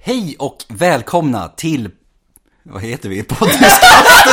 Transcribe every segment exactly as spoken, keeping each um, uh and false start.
Hej och välkomna till... Vad heter vi? Podcast.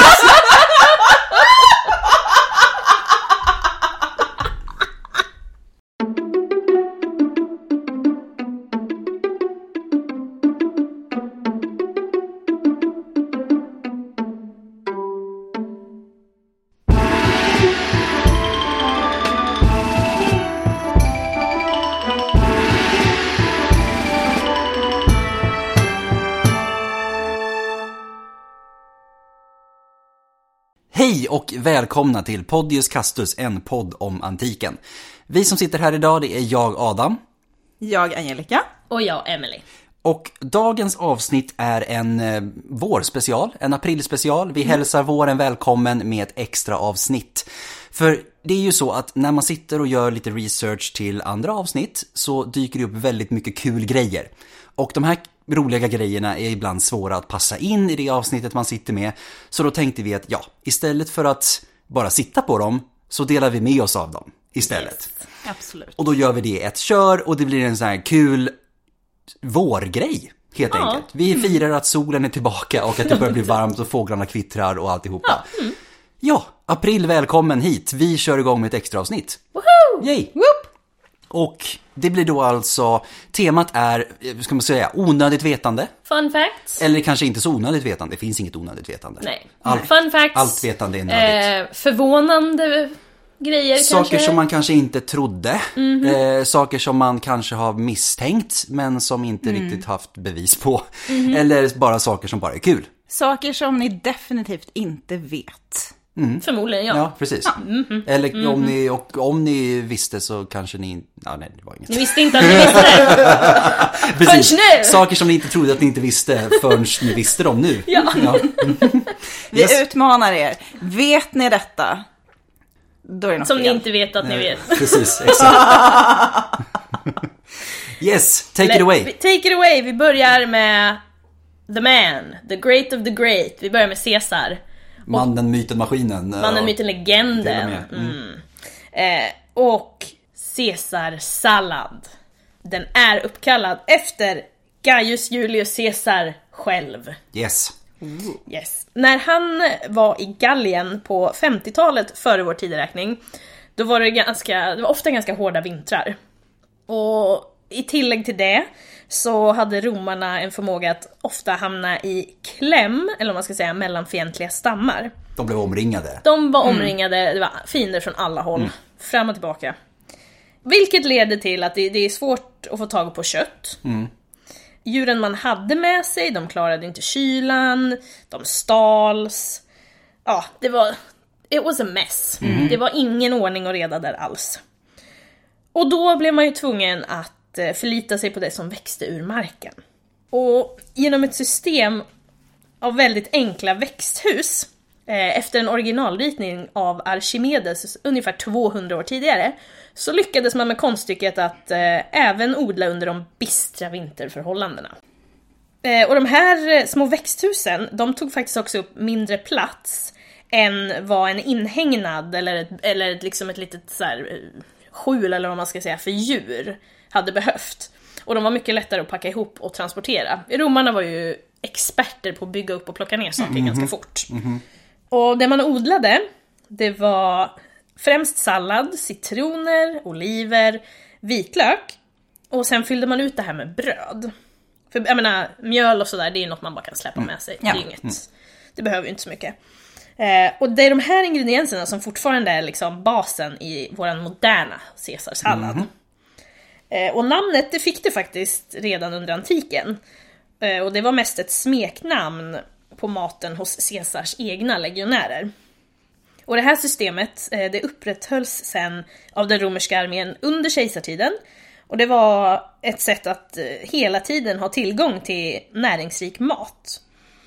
Hej och välkomna till Podius Castus, en podd om antiken. Vi som sitter här idag, det är jag Adam. Jag Angelica. Och jag Emily. Och dagens avsnitt är en eh, vårspecial, en aprilspecial. Vi mm. hälsar våren välkommen med ett extra avsnitt. För det är ju så att när man sitter och gör lite research till andra avsnitt så dyker det upp väldigt mycket kul grejer. Och de här roliga grejerna är ibland svåra att passa in i det avsnittet man sitter med. Så då tänkte vi att ja, istället för att bara sitta på dem så delar vi med oss av dem istället. Yes, absolut. Och då gör vi det ett kör och det blir en sån här kul vårgrej helt ja. enkelt. Vi firar att solen är tillbaka och att det börjar bli varmt och fåglarna kvittrar och alltihopa. Ja, mm. ja april välkommen hit. Vi kör igång med ett extra avsnitt. Woho! Yay! Woop! Och det blir då alltså, temat är, ska man säga, onödigt vetande. Fun facts. Eller kanske inte så onödigt vetande, det finns inget onödigt vetande. Nej. Allt, Fun facts. Allt vetande är nödigt. Eh, förvånande grejer saker kanske. Som man kanske inte trodde. Mm-hmm. Eh, saker som man kanske har misstänkt men som inte mm. riktigt haft bevis på. Mm-hmm. Eller bara saker som bara är kul. Saker som ni definitivt inte vet. Mm. Förmodligen, ja. Ja, precis. Ja. Mm-hmm. Eller Mm-hmm. om ni, och om ni visste så kanske ni... Ja, nej, det var inget. Ni visste inte att ni visste det. Precis. Nu. Saker som ni inte trodde att ni inte visste förrän ni visste dem nu. Ja. ja. Vi yes. utmanar er. Vet ni detta? Då är det något som fel. Ni inte vet att ni vet. Precis, exakt. Yes, take it away. Take it away. Vi börjar med the man, the great of the great. Vi börjar med Caesar. Mannen, myten, maskinen. Mannen, myten, legenden. Mm. Mm. Eh, och Caesar-sallad. Den är uppkallad efter Gaius Julius Caesar själv. Yes. Yes. När han var i Gallien på femtiotalet före vår tideräkning, då var det ganska, det var ofta ganska hårda vintrar. Och i tillägg till det så hade romarna en förmåga att ofta hamna i kläm, eller om man ska säga mellan fientliga stammar. De blev omringade. De var omringade, mm. det var fiender från alla håll, mm. fram och tillbaka. Vilket leder till att det, det är svårt att få tag på kött. Mm. Djuren man hade med sig, de klarade inte kylan, de stals. Ja, det var... It was a mess. Mm. Det var ingen ordning och reda där alls. Och då blev man ju tvungen att förlita sig på det som växte ur marken. Och genom ett system av väldigt enkla växthus, eh, efter en originalritning av Archimedes ungefär tvåhundra år tidigare, så lyckades man med konststycket att eh, även odla under de bistra vinterförhållandena. Eh, och de här eh, små växthusen, de tog faktiskt också upp mindre plats än vad en inhägnad eller, ett, eller ett, liksom ett litet så här, eh, skjul eller vad man ska säga för djur hade behövt. Och de var mycket lättare att packa ihop och transportera. Romarna var ju experter på att bygga upp och plocka ner saker mm-hmm. ganska fort. Mm-hmm. Och det man odlade, det var främst sallad, citroner, oliver, vitlök. Och sen fyllde man ut det här med bröd. För jag menar, mjöl och sådär, det är ju något man bara kan släppa med sig. Ja. Det är inget, mm. det behöver ju inte så mycket. Eh, och det är de här ingredienserna som fortfarande är liksom basen i våran moderna Caesarsallad. Mm. Eh, och namnet det fick det faktiskt redan under antiken. Eh, och det var mest ett smeknamn på maten hos Caesars egna legionärer. Och det här systemet eh, det upprätthölls sen av den romerska armén under kejsartiden. Och det var ett sätt att eh, hela tiden ha tillgång till näringsrik mat.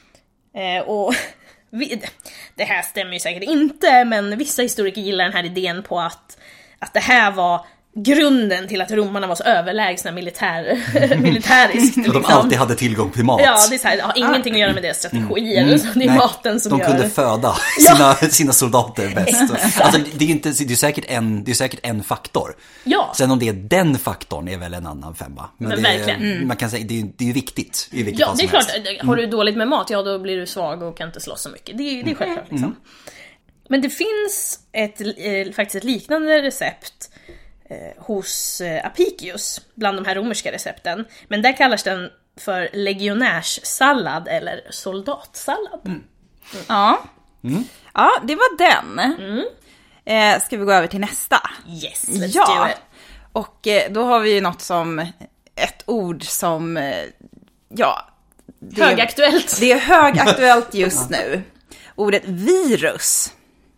Eh, och vi, det här stämmer ju säkert inte, men vissa historiker gillar den här idén på att, att det här var grunden till att romarna var så överlägsna militär, militäriskt. För liksom. de alltid hade tillgång till mat. Ja, det är så här, det har ingenting att göra med deras strategier. Mm. Så det är Nej, maten som de gör... De kunde föda sina, sina soldater bäst. Alltså, det är ju inte, det är säkert en, det är säkert en faktor. Ja. Sen om det är den faktorn är väl en annan femma. Men, Men det, verkligen. Mm. Man kan säga, det är ju det är viktigt. I vilket Ja, fall det är som klart. helst. Har du dåligt med mat, ja då blir du svag och kan inte slåss så mycket. Det är, det är självklart liksom. Mm. Men det finns ett, eh, faktiskt ett liknande recept eh, hos eh, Apicius, bland de här romerska recepten. Men där kallas den för legionärssallad eller soldatsallad. Mm. Mm. Ja. Mm. Ja, det var den. Mm. Eh, ska vi gå över till nästa? Yes, let's ja. do it. Och eh, då har vi ju något som ett ord som eh, ja, det högaktuellt. Är, det är högaktuellt just nu. Ordet virus.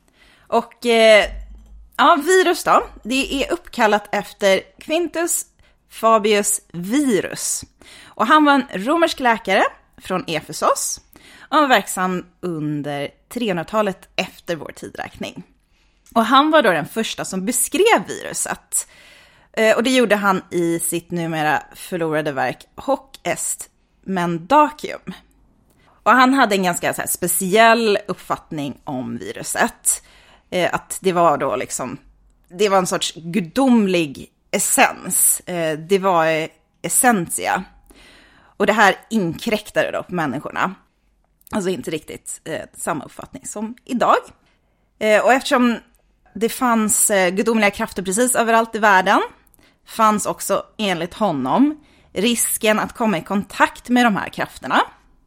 Och eh, ja, virus då. Det är uppkallat efter Quintus Fabius Virus. Och han var en romersk läkare från Efesos. Och var verksam under trehundratalet efter vår tidräkning. Och han var då den första som beskrev viruset. Eh, och det gjorde han i sitt numera förlorade verk Hoc est mendacium. Och han hade en ganska så här, speciell uppfattning om viruset. Eh, att det var då liksom, det var en sorts gudomlig essens. Eh, det var eh, essentia. Och det här inkräktade då på människorna. Alltså inte riktigt eh, samma uppfattning som idag. Eh, och eftersom det fanns eh, gudomliga krafter precis överallt i världen, fanns också enligt honom risken att komma i kontakt med de här krafterna.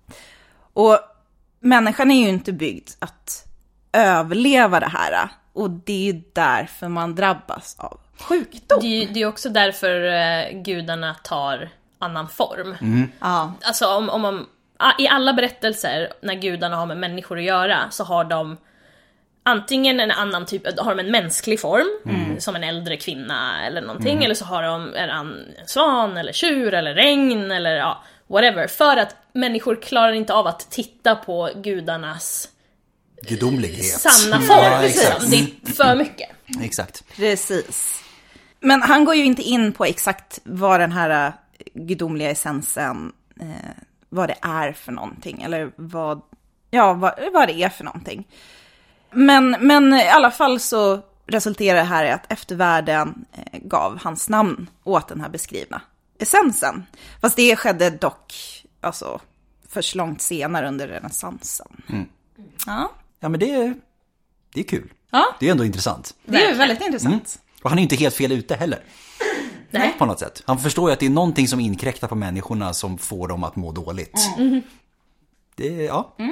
Och människan är ju inte byggd att överleva det här. Och det är ju därför man drabbas av sjukdom. Det är, det är också därför eh, gudarna tar annan form. Mm. Ja. Alltså om, om man, i alla berättelser när gudarna har med människor att göra så har de antingen en annan typ, har de en mänsklig form, mm. som en äldre kvinna eller någonting, mm. eller så har de en, en svan eller tjur eller regn eller ja, whatever. För att människor klarar inte av att titta på gudarnas gudomlighet. Sanna form. Ja, liksom. Det är för mycket. Exakt. Precis. Men han går ju inte in på exakt vad den här gudomliga essensen, eh, vad det är för någonting. Eller vad, ja, vad, vad det är för någonting. Men, men i alla fall så resulterar det här i att eftervärlden eh, gav hans namn åt den här beskrivna essensen. Fast det skedde dock alltså, först långt senare under renässansen. Mm. Ja. Ja, men det är, det är kul. Ja. Det är ändå intressant. Det är väldigt intressant. Mm. Och han är ju inte helt fel ute heller. Nej. På något sätt. Han förstår ju att det är någonting som inkräktar på människorna som får dem att må dåligt. Mm. Det är, ja. Mm.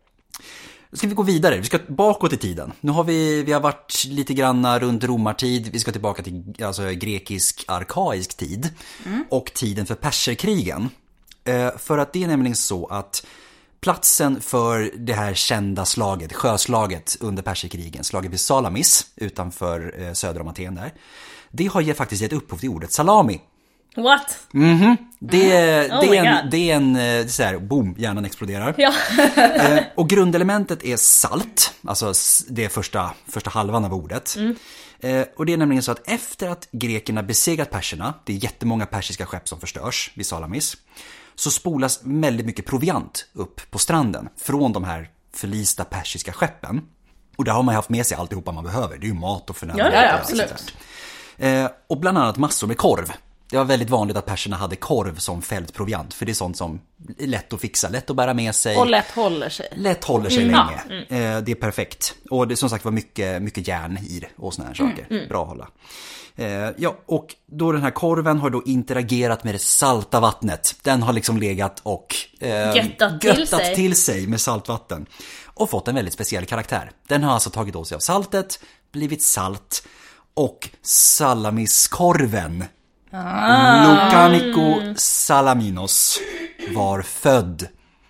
Ska vi gå vidare? Vi ska bakåt i tiden. Nu har vi, vi har varit lite granna runt romartid. Vi ska tillbaka till alltså, grekisk arkaisk tid. Mm. Och tiden för perserkrigen. Eh, för att det är nämligen så att platsen för det här kända slaget, sjöslaget under perserkrigen, slaget vid Salamis utanför eh, söder om Aten där. Det har ju faktiskt gett upphov till ordet salami. What? Mhm. Det, mm. oh det, är en, det är en så här, boom, hjärnan exploderar. Ja. eh, och grundelementet är salt, alltså det är första, första halvan av ordet. Mm. Eh, och det är nämligen så att efter att grekerna besegrat perserna, det är jättemånga persiska skepp som förstörs vid Salamis, så spolas väldigt mycket proviant upp på stranden från de här förlista persiska skeppen. Och där har man haft med sig alltihopa man behöver. Det är ju mat och förnödenheter. Ja, ja, absolut. Eh, och bland annat massor med korv. Det var väldigt vanligt att perserna hade korv som fältproviant. För det är sånt som är lätt att fixa, lätt att bära med sig. Och lätt håller sig. Lätt håller sig mm. länge. Mm. Eh, det är perfekt. Och det som sagt var mycket, mycket järn i det och såna här saker. Mm. Mm. Bra att hålla. Eh, ja, och då den här korven har då interagerat med det salta vattnet. Den har liksom legat och eh, göttat, till, göttat sig. till sig med saltvatten. Och fått en väldigt speciell karaktär. Den har alltså tagit åt sig av saltet, blivit salt. Och salamiskorven, ah. Lucanico salaminos, var född.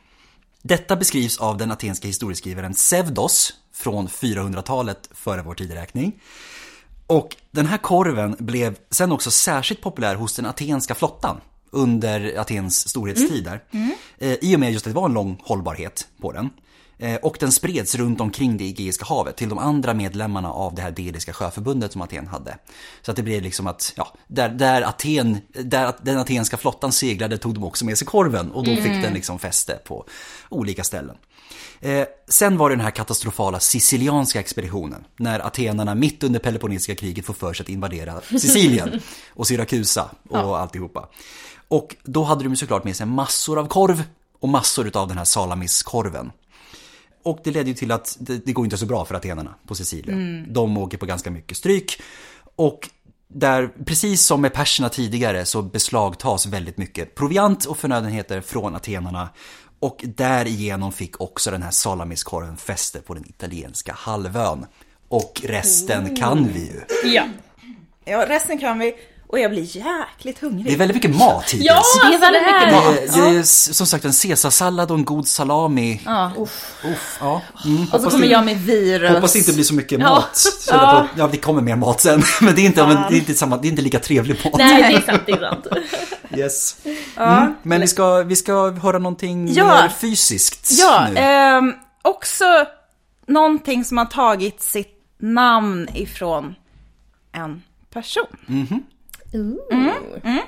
Detta beskrivs av den atenska historieskrivaren Pseudos från fyrahundratalet före vår tideräkning. Och den här korven blev sen också särskilt populär hos den atenska flottan under Atens storhetstid där. Mm. Mm. I och med just att det var en lång hållbarhet på den. Och den spreds runt omkring det Egeiska havet till de andra medlemmarna av det här Deliska sjöförbundet som Aten hade. Så att det blev liksom att, ja, där, där, Aten, där den atenska flottan seglade tog de också med sig korven. Och då fick mm. den liksom fäste på olika ställen. Eh, sen var det den här katastrofala sicilianska expeditionen. När atenarna mitt under Peloponnesiska kriget får för sig att invadera Sicilien och Syrakusa och ja. alltihopa. Och då hade de såklart med sig massor av korv och massor av den här salamiskorven. Och det ledde ju till att det, det går inte så bra för atenarna på Sicilien. Mm. De åker på ganska mycket stryk. Och där, precis som med perserna tidigare, så beslagtas väldigt mycket proviant och förnödenheter från atenarna. Och därigenom fick också den här salamiskorven fäste på den italienska halvön. Och resten mm. kan vi ju. Ja. Ja, resten kan vi. Och jag blir jäkligt hungrig. Det är väldigt mycket mat hittills. Ja, det är väldigt mycket mat. Det, det är som sagt en caesarsallad och en god salami. Ja. Uff. Uff, ja. Mm, och så kommer det, jag med virus. Hoppas det inte blir så mycket ja. mat. Så ja. På, ja, det kommer mer mat sen. Men det är inte, ja. men det är inte, samma, det är inte lika trevlig mat. Nej, det är sant, det är sant. Yes. Ja. Mm, men vi ska, vi ska höra någonting ja. mer fysiskt ja, nu. Eh, också någonting som har tagit sitt namn ifrån en person. Mhm. Mm. Mm.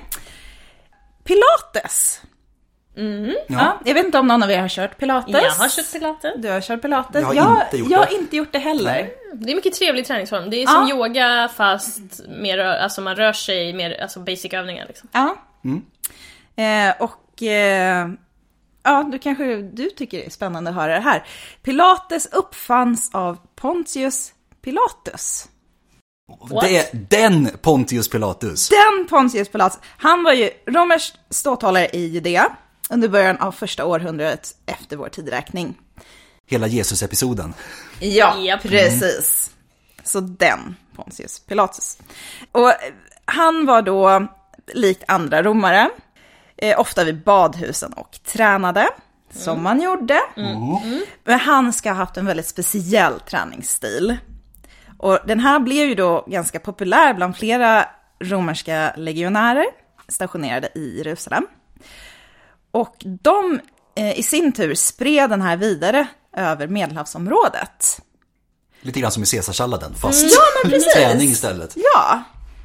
Pilates. Mm. Ja. Ja, jag vet inte om någon av er har kört Pilates. Jag har kört Pilates. Du har kört Pilates. Jag har, jag, inte, gjort jag har det. inte gjort det heller. Nej. Det är mycket trevlig träningsform. Det är ja. som yoga fast mer, alltså man rör sig mer, alltså basic övningar liksom. Ja. Mm. Eh, och eh, ja, du kanske du tycker det är spännande att höra det här. Pilates uppfanns av Pontius Pilatus. What? Det är den Pontius Pilatus. Den Pontius Pilatus. Han var ju romersk ståthållare i Judea under början av första århundradet efter vår tidräkning. Hela Jesus-episoden. Ja, yep. precis. Så den Pontius Pilatus. Och han var då, likt andra romare, eh, ofta vid badhusen och tränade, mm. som man gjorde. Mm. Mm. Men han ska ha haft en väldigt speciell träningsstil. Och den här blev ju då ganska populär bland flera romerska legionärer stationerade i Jerusalem. Och de eh, i sin tur spred den här vidare över Medelhavsområdet. Lite grann som i caesarsalladen, fast mm. ja, men precis. träning istället. Ja.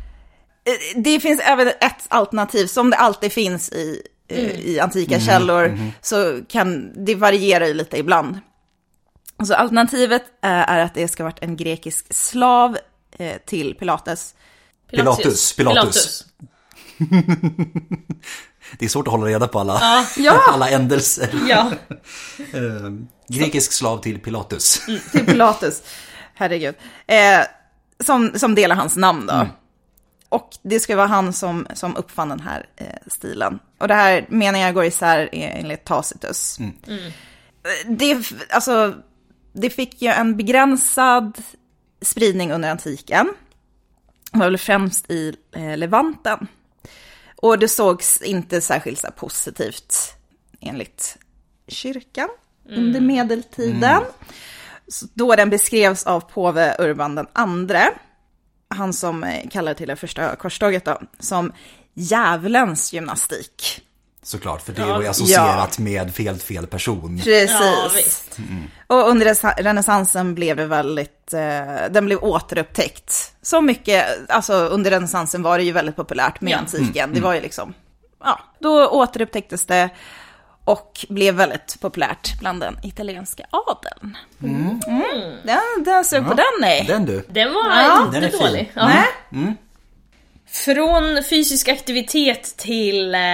Det finns även ett alternativ som det alltid finns i, mm. i antika mm. källor. Mm. Så kan det variera ju lite ibland. Så alternativet är att det ska ha varit en grekisk slav eh, till Pilates. Pilatus. Pilatus. Pilatus. Det är svårt att hålla reda på alla, ja. alla ändelser. Ja. eh, grekisk slav till Pilatus. Mm, till Pilatus. Herregud. Eh, som, som delar hans namn då. Mm. Och det ska vara han som, som uppfann den här eh, stilen. Och det här menar jag går isär enligt Tacitus. Mm. Mm. Det, alltså... Det fick ju en begränsad spridning under antiken. Det var väl främst i eh, Levanten. Och det sågs inte särskilt så positivt enligt kyrkan mm. under medeltiden. Mm. Så då den beskrevs av påve Urban den andre, han som eh, kallade till det första korståget då, som djävulens gymnastik. Såklart, för det var ju associerat ja. med fel fel person. Precis. Ja, visst. Mm. Och under renässansen blev det väldigt, eh, den blev återupptäckt. Så mycket, alltså under renässansen var det ju väldigt populärt med ja. antiken. Mm. Det var ju liksom, ja, då återupptäcktes det och blev väldigt populärt bland den italienska adeln. Mm. Mm. Den, den såg ja. på den, nej. Den du. Den var ja. inte den är dålig. Ja. Nej. Mm. Från fysisk aktivitet till... Eh...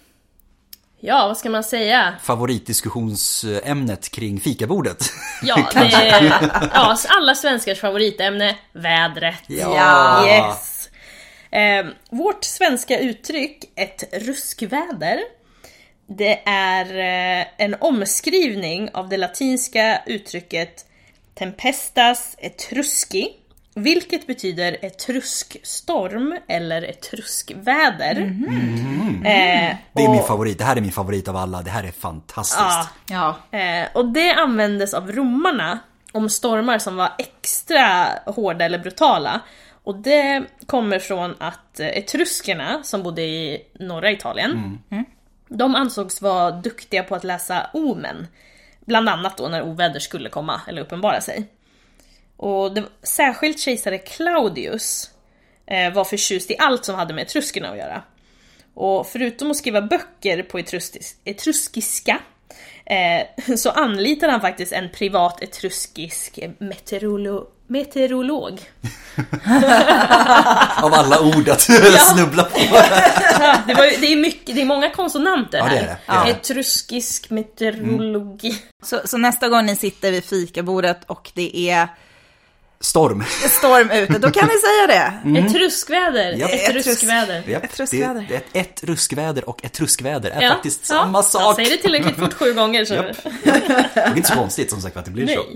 Ja, vad ska man säga? Favoritdiskussionsämnet kring fikabordet. Ja, det är ja, alla svenskars favoritämne, vädret. Ja. Yes. Eh, vårt svenska uttryck, ett ruskväder, det är eh, en omskrivning av det latinska uttrycket tempestas etrusci, vilket betyder etruskstorm eller etruskväder. Mm-hmm. Eh, det är och, min favorit, det här är min favorit av alla, det här är fantastiskt. Ja, ja. Eh, och det användes av romarna om stormar som var extra hårda eller brutala. Och det kommer från att etruskerna som bodde i norra Italien, Mm. de ansågs vara duktiga på att läsa omen. bland annat då när oväder skulle komma eller uppenbara sig. Och det, särskilt kejsare Claudius eh, var förtjust i allt som hade med etruskerna att göra. Och förutom att skriva böcker på etruskis, etruskiska eh, så anlitade han faktiskt en privat etruskisk meteorolo, meteorolog. Av alla ord att snubbla på. Ja, det, var, det, är mycket, det är många konsonanter ja, här. det är det. Ja. Etruskisk meteorologi. Mm. Så, så nästa gång ni sitter vid fikabordet och det är storm. Storm ute, då kan ni säga det. Mm. Ett ruskväder. Yep. Ett ruskväder. Yep. Ett ruskväder. Det, det, ett ruskväder och ett ruskväder är ja. faktiskt ja. samma sak. Säg det tillräckligt fort sju gånger så. Yep. Det är inte så konstigt som sagt att det blir Nej. så.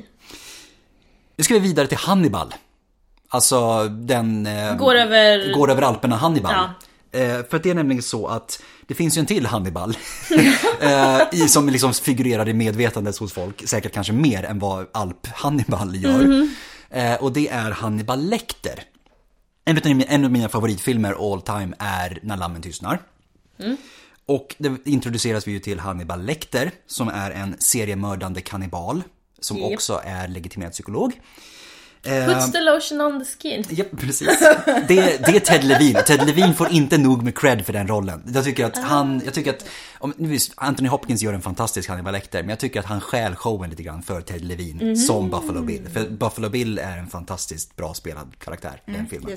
Nu ska vi vidare till Hannibal. Alltså den eh, går, över... går över Alperna Hannibal. Ja. Eh, för att det är nämligen så att det finns ju en till Hannibal eh, i, som liksom figurerar i medvetandet hos folk. Säkert kanske mer än vad Alp Hannibal gör. Mm. Eh, och det är Hannibal Lecter. En av, mina, en av mina favoritfilmer all time är När lammen tystnar. Mm. Och det introduceras vi ju till Hannibal Lecter som är en seriemördande kannibal. Som yep. också är legitimerad psykolog. Puts the lotion on the skin. Ja, precis. Det, det är Ted Levine. Ted Levine får inte nog med cred för den rollen. Jag tycker att han, jag tycker att om, visst, Anthony Hopkins gör en fantastisk Hannibal Lecter, men jag tycker att han stjäl showen lite grann för Ted Levine mm. som Buffalo Bill. För Buffalo Bill är en fantastiskt bra spelad karaktär i mm, den filmen.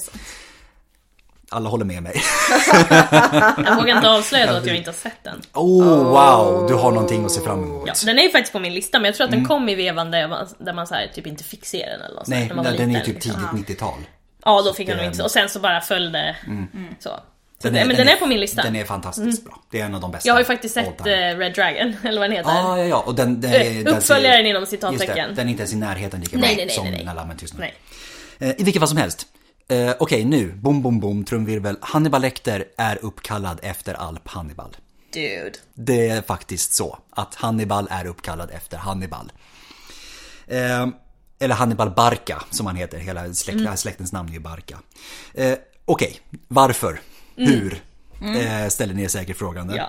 Alla håller med mig. Jag vågar inte avslöja då att jag inte har sett den. Oh, wow, du har någonting att se fram emot. Ja, den är ju faktiskt på min lista, men jag tror att den mm. kom i vevan där man, där man så här, typ inte fick se den eller något. Nej, man den liten, är ju typ liksom. tidigt nittiotal. Ja, då fick jag nog inte. Och sen så bara följde mm. så. Den är, men den, den är på min lista. Den är fantastiskt mm. bra. Det är en av de bästa. Jag har ju faktiskt sett uh, Red Dragon, eller vad den heter. Ah, ja, ja, och den, den är, uppföljaren den, inom citattecken. Den är inte ens i närheten lika nej, bra nej, nej, som nej, nej. När lammen tystnar. Nej. Eh, I vilket fall som helst. Eh, Okej, okay, nu. Bom, bom, bom, trumvirvel. Hannibal Lecter är uppkallad efter Alp Hannibal. Dude. Det är faktiskt så att Hannibal är uppkallad efter Hannibal. Eh, eller Hannibal Barca, som han heter. Hela släkt, mm. släktens namn är ju Barca. Eh, Okej, okay. Varför? Mm. Hur? Mm. Eh, ställer ni säkert frågan där. Ja.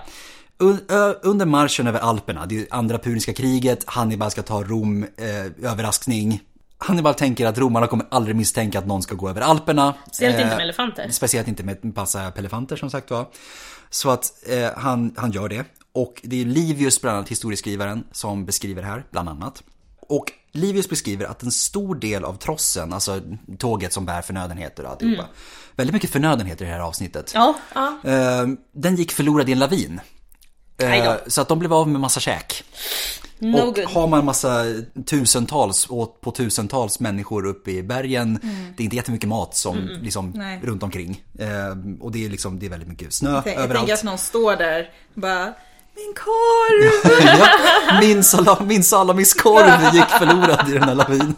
Under marschen över Alperna, det är andra puniska kriget, Hannibal ska ta Rom, eh, överraskning. Hannibal tänker att romarna kommer aldrig misstänka att någon ska gå över Alperna. Speciellt eh, inte med elefanter. Speciellt inte med massa elefanter som sagt var. Så att eh, han, han gör det. Och det är Livius, bland annat historieskrivaren, som beskriver här, bland annat. Och Livius beskriver att en stor del av trossen, alltså tåget som bär förnödenheter och alltihopa, mm. väldigt mycket förnödenheter i det här avsnittet. Ja, ja. Eh, den gick förlorad i en lavin. Eh, så att de blev av med massa käk. No och good. har man en massa tusentals och på tusentals människor uppe i bergen, mm. det är inte jättemycket mat som mm. liksom runt omkring. Eh, och det är liksom det är väldigt mycket snö jag tänk, överallt. Jag tänker att någon står där bara, min korv! Ja, min, sala, min salamiskorv gick förlorad i den här lavinen.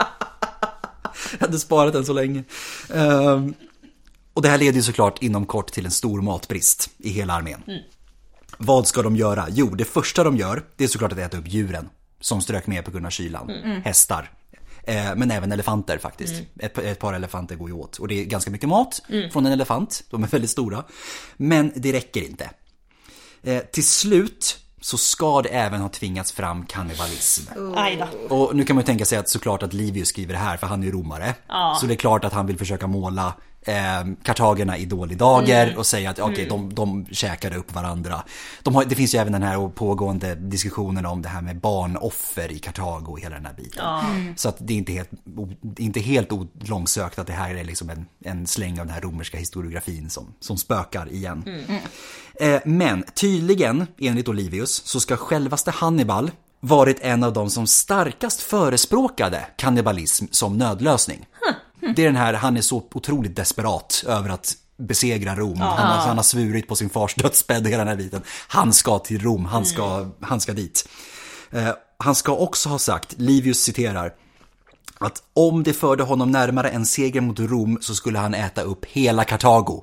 Jag hade sparat den så länge. Eh, och det här leder ju såklart inom kort till en stor matbrist i hela armén. Mm. Vad ska de göra? Jo, det första de gör, det är såklart att äta upp djuren som strök med på grund av kylan. Mm. Hästar. Eh, men även elefanter faktiskt. Mm. Ett, ett par elefanter går ju åt. Och det är ganska mycket mat mm. från en elefant. De är väldigt stora. Men det räcker inte. Eh, till slut så ska det även ha tvingats fram kannibalism. Oh. Och nu kan man ju tänka sig att såklart att Livius skriver det här, för han är ju romare. Oh. Så det är klart att han vill försöka måla eh, kartagerna i dålig dager mm. och säga att okej, okay, mm. de, de käkade upp varandra. De har, det finns ju även den här pågående diskussionen om det här med barnoffer i Kartago och hela den här biten. Oh. Mm. Så att det är inte helt, inte helt långsökt att det här är liksom en, en släng av den här romerska historiografin som, som spökar igen. Mm. Eh, men tydligen, enligt Livius, så ska självaste Hannibal varit en av de som starkast förespråkade kannibalism som nödlösning. Huh. Mm. Det är den här, han är så otroligt desperat över att besegra Rom. Ja. Han, har, han har svurit på sin fars dödsbädd hela den här biten. Han ska till Rom, han ska, mm. han ska dit. Eh, han ska också ha sagt, Livius citerar, att om det förde honom närmare en seger mot Rom så skulle han äta upp hela Kartago.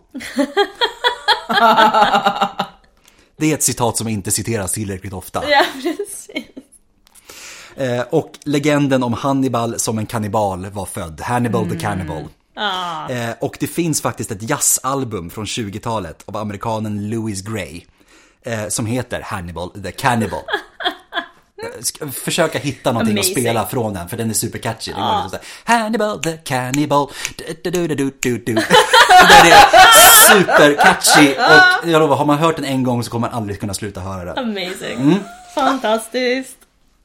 Det är ett citat som inte citeras tillräckligt ofta. Ja, precis. Eh, och legenden om Hannibal som en kannibal var född. Hannibal mm. the Cannibal. Ah. Eh, och det finns faktiskt ett jazzalbum från tjugotalet av amerikanen Louis Gray eh, som heter Hannibal the Cannibal. ska försöka hitta någonting Amazing. att spela från den, för den är supercatchy. Det går liksom så här, Hannibal the Cannibal. Du, du, du, du, du, du. Det är supercatchy, och jag lovar, har man hört den en gång så kommer man aldrig kunna sluta höra det. Amazing. Mm. Fantastiskt.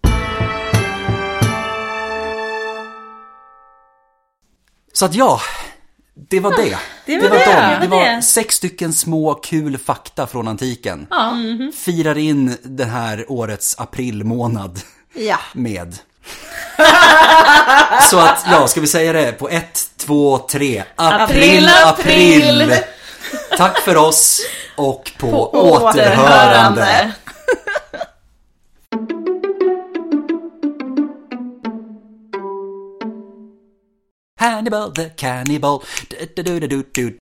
Så att ja, det var det. Det var det. dem. Det Det var var det. sex stycken små kul fakta från antiken. Ja. Firar in den här årets aprilmånad Ja. med. Så att, ja, ska vi säga det på ett, två, tre. April, april! april. Tack för oss och på, På återhörande. återhörande. Hannibal the Cannibal. Du, du, du, du, du,